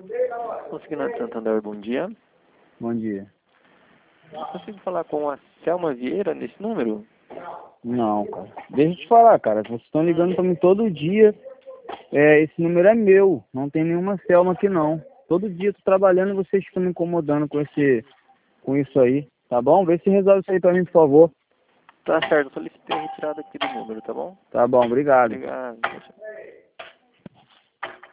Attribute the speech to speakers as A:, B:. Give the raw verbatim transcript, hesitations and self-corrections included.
A: Consignado Santander, bom dia.
B: Bom dia.
A: Eu consigo falar com a Selma Vieira nesse número?
B: Não, cara. Deixa eu te falar, cara. Vocês estão ligando pra mim todo dia. É, esse número é meu. Não tem nenhuma Selma aqui, não. Todo dia eu tô trabalhando e vocês estão me incomodando com esse, com isso aí. Tá bom? Vê se resolve isso aí pra mim, por favor.
A: Tá certo, eu solicitei a retirada aqui do número, tá bom?
B: Tá bom, obrigado.
A: Obrigado.